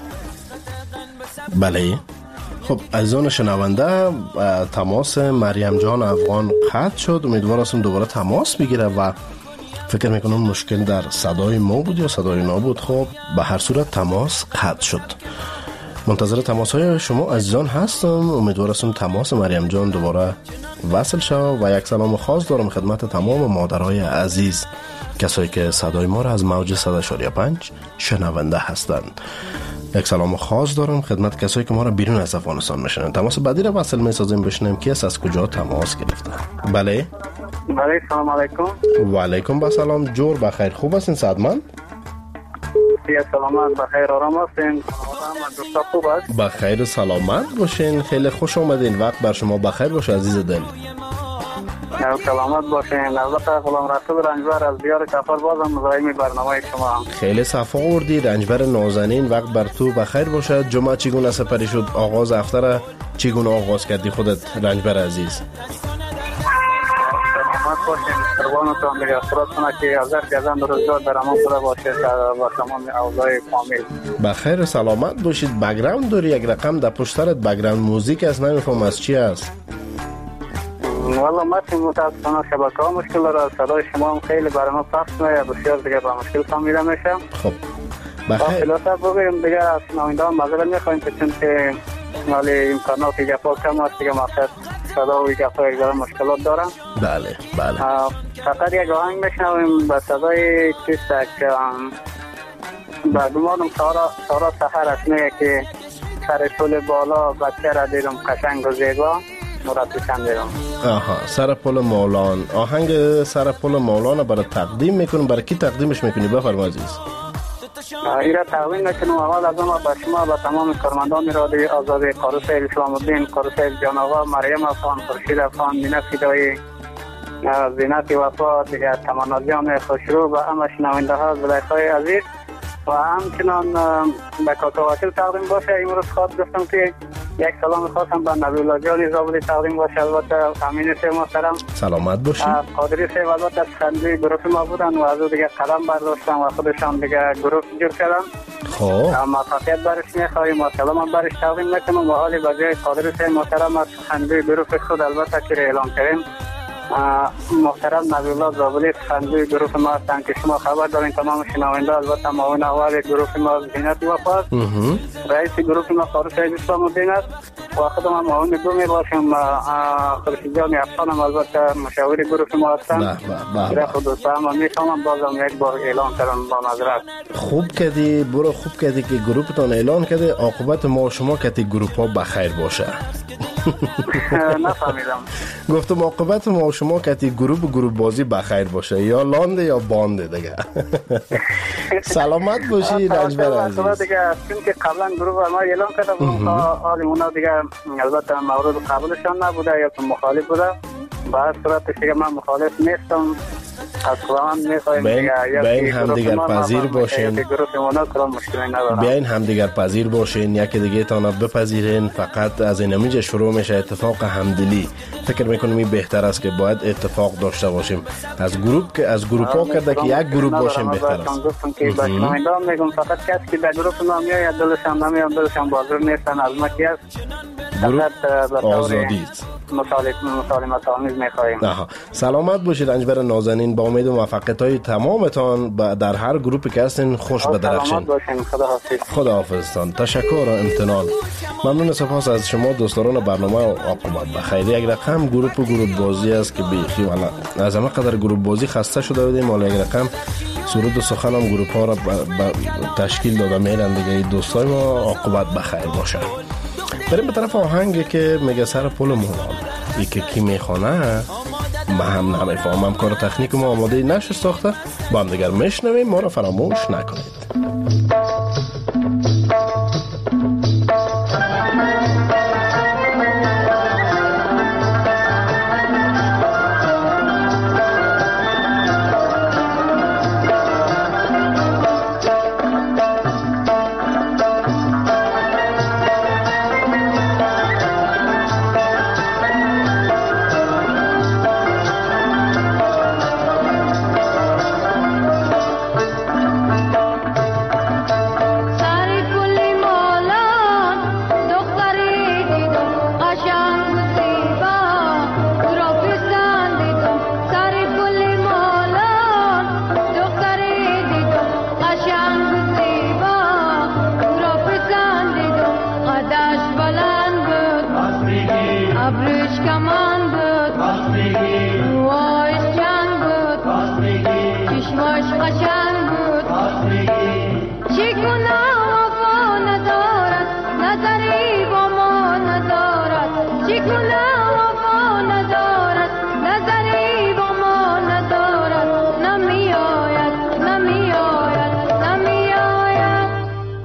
بله. خب عزیزان شنونده، تماس مریم جان افغان قطع شد. امیدوار هستم دوباره تماس بگیره و فکر میکنم مشکل در صدای ما بود یا صدای نا بود. خب به هر صورت تماس قطع شد. منتظر تماس های شما عزیزان هستم. امیدوار هستم تماس مریم جان دوباره وصل شد. و یک سلام خاص دارم خدمت تمام مادرای عزیز، کسایی که صدای ما را از موج صد و پنج شنونده هستند. یک سلام خاص دارم خدمت کسایی که ما را بیرون از افغانستان میشنن. تماس بعدی را وصل میسازیم بشنیم کی است، از کجا تماس گرفته. بله. بله سلام علیکم. و علیکم با سلام. جور بخیر، خوب هستین صحتمند؟ یا سلامت بخیر آرام هستین؟ دوستا خوب است؟ بخیر سلامت باشین. خیلی خوش آمدین. وقت بر شما بخیر باشه عزیز دل. سلامت باشین. البته غلام رسول رنجبر از دیار کفر بازم مزاحم برنامه شما هم. خیلی صفا آوردی رنجبر نازنین. وقت بر تو بخیر باشه. جمعه چگونه سپری شد؟ آغاز هفته را چگونه آغاز کردی خودت رنجبر عزیز؟ سلامت باشین. قربانتون دیگه. خودتون که حاضر کردن روزگار در امان خدا باشه و تمام اولای فامیل. بخیر سلامت باشید. بک‌گراند داری یک رقم در پشترت بک‌گراند موزیک است، نمیفهم از چی است؟ والا متن متاسفانه شبکه ها مشکل داره. صدای شما هم خیلی برای ما پخش میشه، بسیار دیگه با مشکل فهمیده میشه. خب بخیر. خلاصه بگیم دیگه از شنونده ها معذرت میخوایم چون که ولی امکانات گپا کم است دیگه، مقصد صدا و گپا یک ذره مشکلات دارن. بله بله. فقط یک آهنگ میشنویم با صدای چیست که با گمانم سارا سارا سحر است میگه که سر پل بالا بچه را دیدم قشنگ و زیبا مرتبشم دیدم. آها سر پل مولان. آهنگ سر پل مولان برای تقدیم میکنم. برای کی تقدیمش میکنی بفرما عزیز؟ ایرا تقدیم میکنم اول از اما با شما و تمام کارمندان رادیوی آزادی، قاروسیل اسلام الدین، قاروسیل جان آقا، مریم افغان، خورشید افغان، مینه فدایی، زینت وفا، دیگه تمنا جان خوشرو و همه شنونده ها زلیخای عزیز و همچنان به کاکا وکیل تقدیم باشه. امروز خواهد گفتم که یک سلام خواستم به نبی الله جان زابلی تقدیم باشه. البته امین سه محترم سلامت باشید. قادری سه البته از خندی گروه ما بودن و از او دیگه قلم برداشتن و خودشان دیگه گروه جور کردن. خب موفقیت برش میخواهیم و سلام برش تقدیم میکنم و حالی بجای قادری سه محترم از خندی گروه خود البته که اعلام کردیم محترم نبی الله زابلی خندی گروه ما هستند که شما خبر دارین تمام شنونده. البته معاون اول گروه ما زینت وفا، رئیس گروه ما قاروسیل اسلام الدین است و خودم هم معاون دو می باشم. خورشید جان افغان هم البته مشاور گروه ما هستند. در خود هم میخوام بازم یک بار اعلان کردم با معذرت. خوب کردی، برو خوب کردی که گروهتون اعلان کرده. عاقبت ما شما که گروه ها بخیر باشه. نفهمیدم. گفتم عاقبت ما شما که گروه گروه بازی بخیر باشه، یا لانده یا بانده دیگه. سلامت باشی رنجبر عزیز. دیگه چون که قبلا گروه ما اعلان کرده بود حالی اونا دیگه البته مورد قبولشان نبوده یا که مخالف بوده. به هر صورت دیگه من مخالف نیستم. از خواهم میخوایم بیاین هم دیگر پذیر باشین. بیاین هم دیگر پذیر باشین. یکی دیگه تانا بپذیرین. فقط از این نمیجه شروع میشه اتفاق همدلی. فکر میکنم این بهتر است که باید اتفاق داشته باشیم. از گروپ که از گروپ ها کرده که یک گروپ باشیم بهتر است. گفتم که باشه من میگم فقط کسی که در گروپ ما میاد دلشان نمیاد دلشان بازار نیستن از ما کی است. گروپ آزادی است. مصالحه مسالمت آمیز می‌خوایم. سلامت باشید رنجبر نازنین. با امید موفقیت های تمامتان در هر گروپی که هستین خوش بدرخشین. سلامت باشین. خداحافظ. خداحافظتان. تشکر و امتنان. ممنون سپاس از شما دوستان برنامه و عاقبت بخیر. یک رقم گروپ و گروپ بازی است که بیخی والا از همه قدر گروپ بازی خسته شده بودیم. حالا یک رقم سرود و سخن هم گروپ ها را تشکیل داده میرن دیگه. دوستای ما عاقبت بخیر باشه. بریم به طرف آهنگی که میگه سر پل مولان. ای که کی میخونه ما هم نمیفهمم. کار تکنیک ما آماده نشه ساخته. با هم دیگر میشنویم. ما را فراموش نکنید. ابرش کمان بود موهایش چنگ بود چشماش قشنگ بود چگونه وفا ندارد نظری با ما ندارد چگونه وفا ندارد نظری با ما ندارد نمی آید نمی آید نمی آید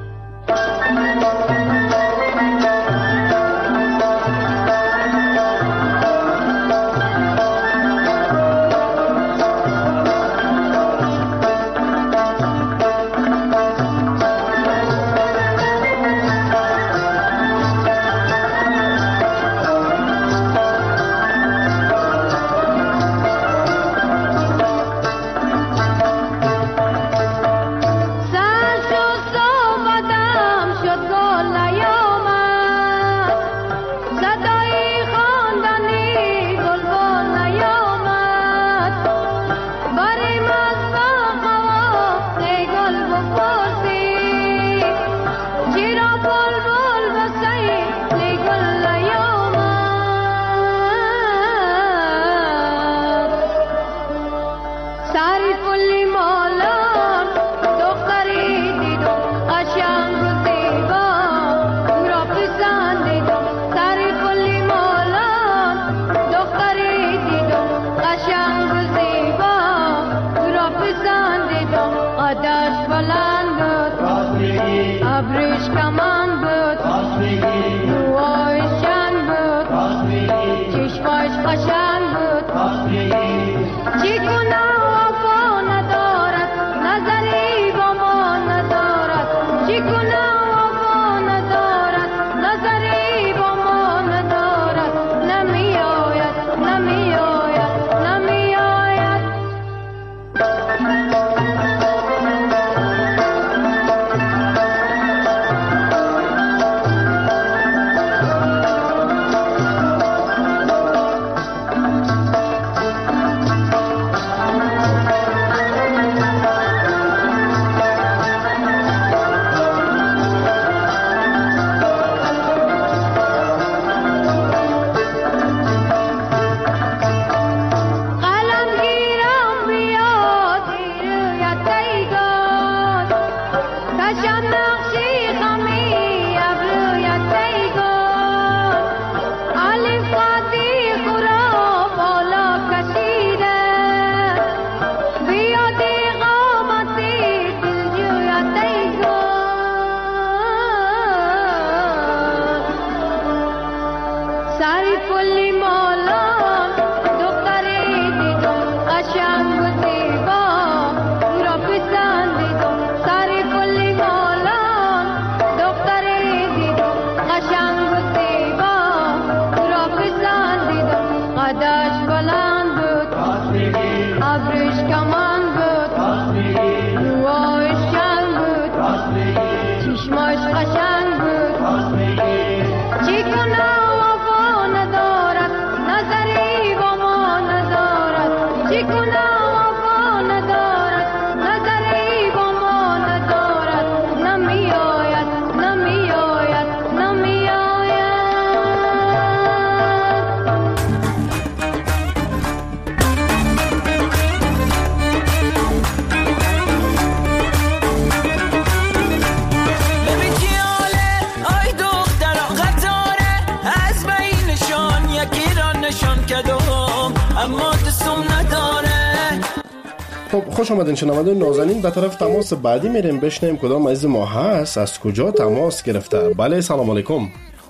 خوش آمدین شنوندگان نازنین. به طرف تماس بعدی میریم بشنیم کدام عزیز ما هست، از کجا تماس گرفته. بله سلام علیکم.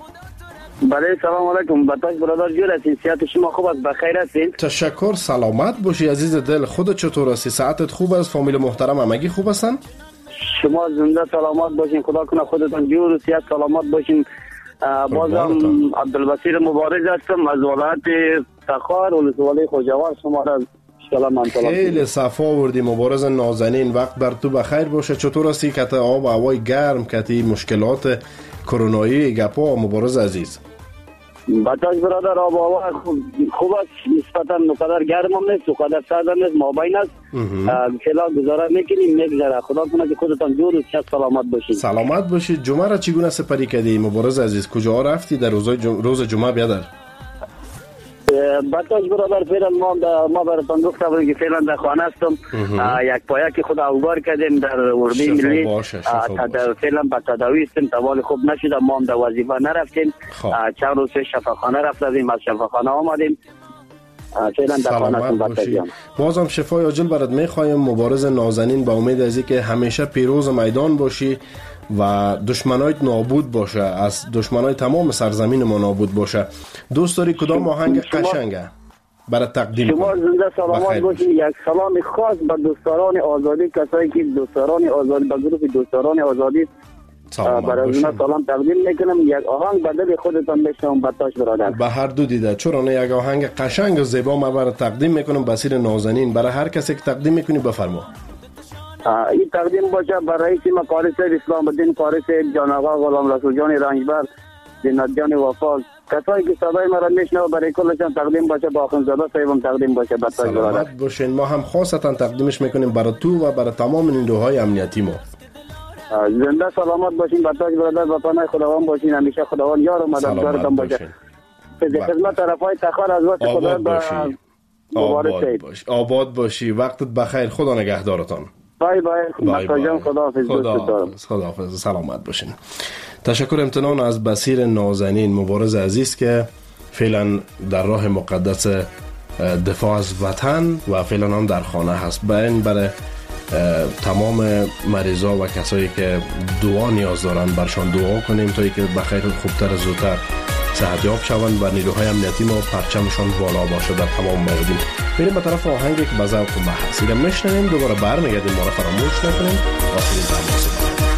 بله سلام علیکم. بطاش برادر جور هستین؟ صحت شما خوب است؟ بخیر هستین؟ تشکر. سلامت باشی عزیز دل. خودت چطور هستی؟ ساعتت خوب است؟ فامیل محترم همگی خوب هستن؟ شما زنده سلامت باشین. خدا کنه خودتون جور و صحت سلامت باشین. بازم عبدالبصیر مبارز هستم از ولایت تخار ولسوالی خوجاور. شما را خیلی صفا وردی مبارز نازنین. وقت بر تو بخیر باشه. چطور هستی؟ کت آب و هوای گرم، کتی مشکلات کرونایی گپا مبارز عزیز؟ بچاش برادر آب و هوا خوب است، نسبتا نقدر گرم هم نیست، نقدر سرد هم نیست، مابین است. فعلا گزاره میکنیم میگذره. خدا کنه که خودتان جور و صحت سلامت باشید. سلامت باشید. جمعه را چگونه سپری کردی مبارز عزیز؟ کجا رفتی در روز جمعه بیادر؟ بطاش برادر فعلا ما ما براتون گفتم که فعلا در خانه هستم. یک پایه که خود اوگار کردیم در اردوی ملی فعلا به تداوی هستیم. توال خوب نشده، ما هم در وظیفه نرفتیم. چند روز شفاخانه رفتیم، از شفاخانه آمدیم. فعلا در خانه هستم. بطاش بازم شفای عاجل برات میخوایم. مبارز نازنین، با امید از اینکه همیشه پیروز میدان باشی و دشمنایت نابود باشه، از دشمنای تمام سرزمین ما نابود باشه. دوست داری کدام آهنگ قشنگه برای تقدیم شما زنده سلامت باشید. یک سلام خاص به دوستداران آزادی، کسایی که دوستداران آزادی، به گروه دوستداران آزادی برای اونا سلام تقدیم میکنم. یک آهنگ به دل خودتان بشنوم بطاش برادر. به هر دو دیده چرا یک آهنگ قشنگ و زیبا ما برای تقدیم میکنم. بسیر نازنین برای هر کسی که تقدیم میکنی بفرما. این تقدیم باشه برای رئیس مقاله سید اسلام الدین قاری سید جان آقا غلام رسول جان رنجبر، زینت جان وفا، کسایی که صدای ما را میشنوه برای کلشان تقدیم باشه. با آخوندزاده صاحبم تقدیم باشه. بطاش برادر سلامت باشین. ما هم خاصتا تقدیمش میکنیم برای تو و برای تمام نیروهای امنیتی ما. زنده سلامت باشین بطاش برادر. با پناه خداوند باشین. همیشه خداوند یار و مددگارتان باشه. به خدمت طرفای تخار از وقت خدا باشی. آباد باشی. آباد باشی. وقتت بخیر. خدا نگهدارتان. بای بای. بای خداحافظ. خداحافظ. خداحافظ. سلامت باشین. تشکر امتنان از بسیر نازنین، مبارز عزیز که فعلا در راه مقدس دفاع از وطن و فعلا هم در خانه هست. برای برای تمام مریضا و کسایی که دعا نیاز دارن برشان دعا کنیم تا اینکه بخیر خوبتر زودتر صحتیاب شوند و نیروهای امنیتی ما پرچمشان بالا باشه در تمام موادین. بریم به طرف آهنگی که به ذوق و بحث ایره میشنویم. دوباره برمیگردیم. ما را فراموش نکنیم. آخرین تماس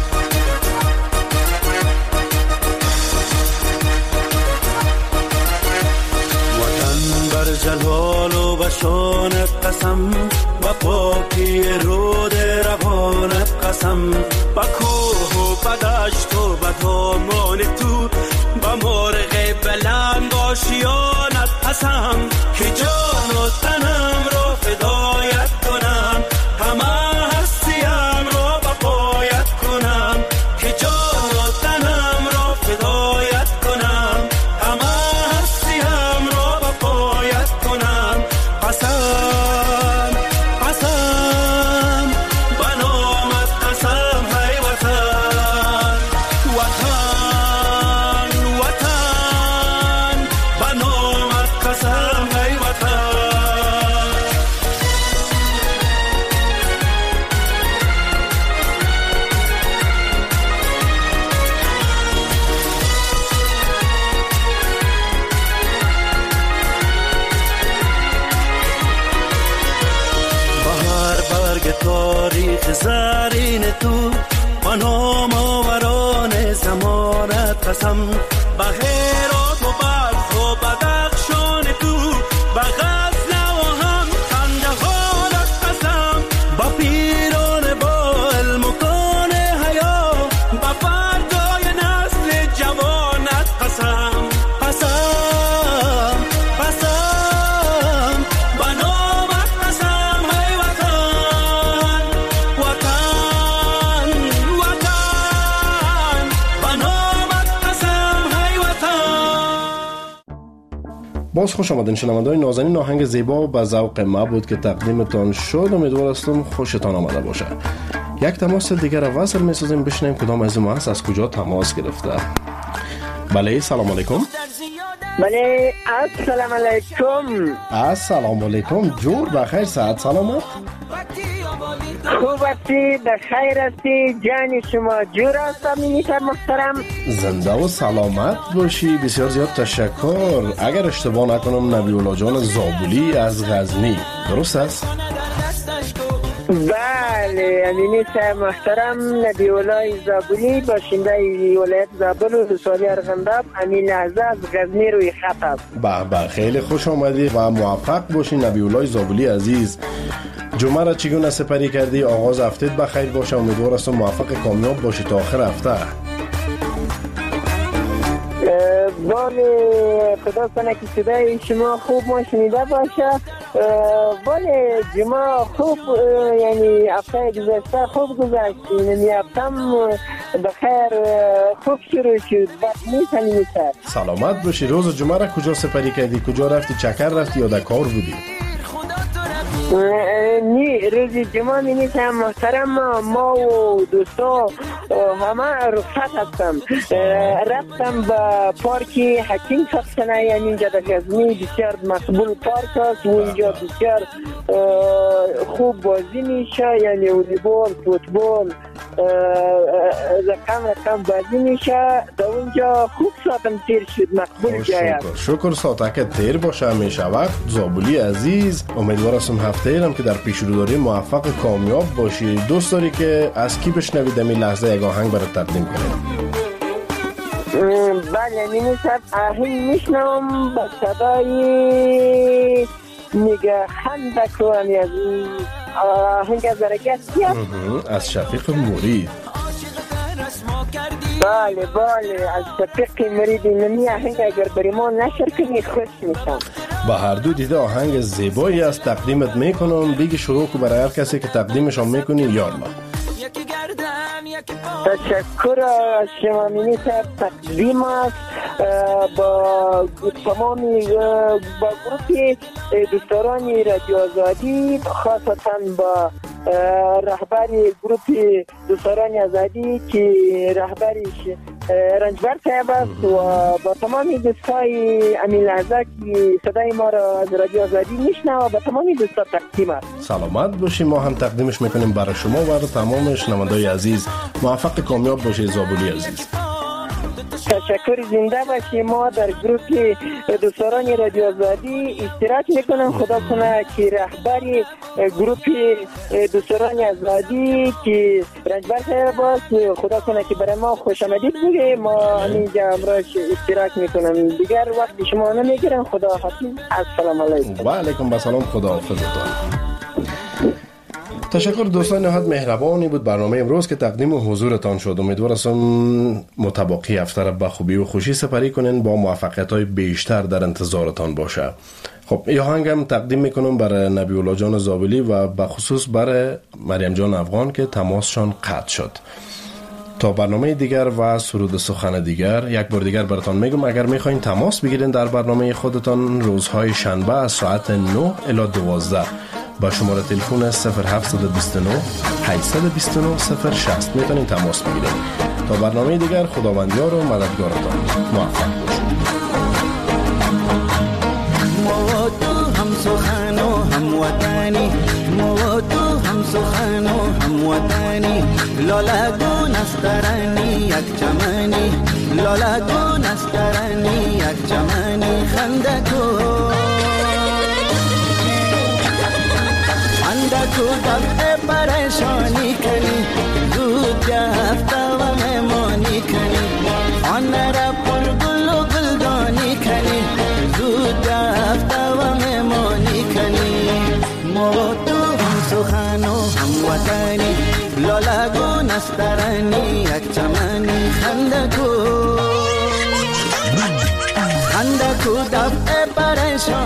وطن بر جلال و بشانت قسم، و پاکی رود روانت قسم، با کوه و بدشت و بدامان تو، با مرغ بلند آشیانت قسم، که جان و تنم را فدایت کنم، همه هستیم را بقایت کنم، که جان و تنم را فدایت کنم، همه هستیم را بقایت کنم. قسم قسم بنامت قسم های وطن، وطن وطن بنامت قسم های وطن. تاریخ زرین تو و نام آوران زمانت قسم، به هرات و بلخ و بدخشان تو، به غزل و هم خندهانت قسم، با پیران با علم و کان حیا، با فردای نسل جوانت قسم. قسم قسم بنامت قسم های وطن، وطن وطن بنامت قسم های وطن. باز خوش آمدین شنونده‌های نازنین. آهنگ زیبا و به ذوق ما بود که تقدیمتان شد. امیدوار هستم خوشتان آمده باشه. یک تماس دیگر وصل می‌سازیم. بشنویم کدام از ما هست، از کجا تماس گرفته. بله سلام علیکم. بله السلام علیکم. السلام علیکم. جور بخیر، صحت سلامت؟ خوب هستی، بخیر هستی، جان شما جور است مینیتر محترم. زنده و سلامت باشی. بسیار زیاد تشکر. اگر اشتباه نکنم نبی الله جان زابلی از غزنی، درست است؟ بله امینیتر محترم نبی الله زابلی، باشنده ولایت زابل و سالی ارغنداب، امین لحظه از غزنی روی خط. به به خیلی خوش آمدی و موفق باشین نبی الله زابلی عزیز. جمعه را چگونه سپری کردی؟ آغاز هفتهت بخیر باشه. امیدوار هستم موفق کامیاب باشی تا آخر هفته. بله خدا کنه که صدای شما خوب ما شنیده باشه. بله جمعه خوب یعنی هفته گذشته خوب گذشت، یعنی هفتم بخیر خوب شروع شد. بس نیست نیست. سلامت باشی. روز جمعه را کجا سپری کردی؟ کجا رفتی؟ چکر رفتی یا در کار بودی؟ نی روز جمعه می نیستم محترم، ما و دوستا همه رخصت هستم. رفتم به پارک حکیم سخنه، یعنی اینجا در غزنی بسیار مقبول پارک است و اینجا بسیار خوب بازی میشه، یعنی والیبال، فوتبال رقم رقم بازی میشه. در اونجا خوب ساعتم تیر شد، مقبول جای است. شکر ساعتک تیر باشه همیشه وقت. زابولی عزیز، امیدوارم هفته ایرم که در پیش رو داری موفق کامیاب باشی. دوست داری که از کی بشنوید این لحظه یک آهنگ برات تقدیم کنیم؟ بله نیمیشب آهنگ میشنم با صدای نگه خندکو همی از آهنگ از درگستی از شفیق مرید. بله بله از شفیق مرید. نمی آهنگ اگر بری ما نشر کنی خوش میشم. با هر دو دیده آهنگ زیبایی است تقدیمت میکنم. دیگه شروع کو برای هر کسی که تقدیمشان میکنی. یالا تشکر از شما مینیسر. تقدیم است با تمامی با گروه دوستداران رادیو آزادی، خاصتا با رهبر گروه دوستداران آزادی که رهبرش رنجبر صاحب است و با تمامی دوستای امین لحظه که صدای ما را از رادیو آزادی میشنوه با تمامی دوستا تقدیم است. سلامت باشی. ما هم تقدیمش میکنیم برای شما و برای تمام شنوندگان عزیز. موفق کامیاب باشی زابولی عزیز. تشکر. زنده باشی. ما در گروه دوستداران رادیو آزادی اشتراک میکنم. خدا کنه که رهبر گروه دوستداران آزادی که رنجبر صاحب است، خدا کنه که برای ما خوش آمدید بگه. ما اینجا امروز اشتراک میکنم. دیگر وقت شما نمیگیرم. خدا حافظ. السلام علیکم. و علیکم السلام. خدا حافظتان. تشکر دوستان. نهایت مهربانی بود برنامه امروز که تقدیم حضورتان شد. امیدوارم متباقی هفته را به خوبی و خوشی سپری کنین، با موفقیت‌های بیشتر در انتظارتان باشه. خب این آهنگم تقدیم میکنم برای نبی الله جان زابلی و به خصوص برای مریم جان افغان که تماسشان قطع شد. تا برنامه دیگر و سرود سخن دیگر یک بار دیگر براتان میگم اگر میخواین تماس بگیرین در برنامه خودتان روزهای شنبه از ساعت نه الی دوازده با شماره تلفن صفر هفت دو نه هشت دو نه صفر شصت میتونین تماس بگیرین. تا برنامه دیگر خداوندیار و مددگارتان. موفق باشید. ما تو هم سخن و هم وطنی، ما تو هم سخن و هم وطنی. لاله گون است درنی یک چمنی، لاله گون است درنی یک چمنی. خنده کن اندکو دفع پریشانی کنی، زود جفت و مهمانی کنی. آن را پر گل و گلدانی کنی، زود جفت و مهمانی کنی. ما تو هم سخن و هم وطنی، لاله گون است درنی یک چمنی. خنده کو خنده کو دفع پریشانی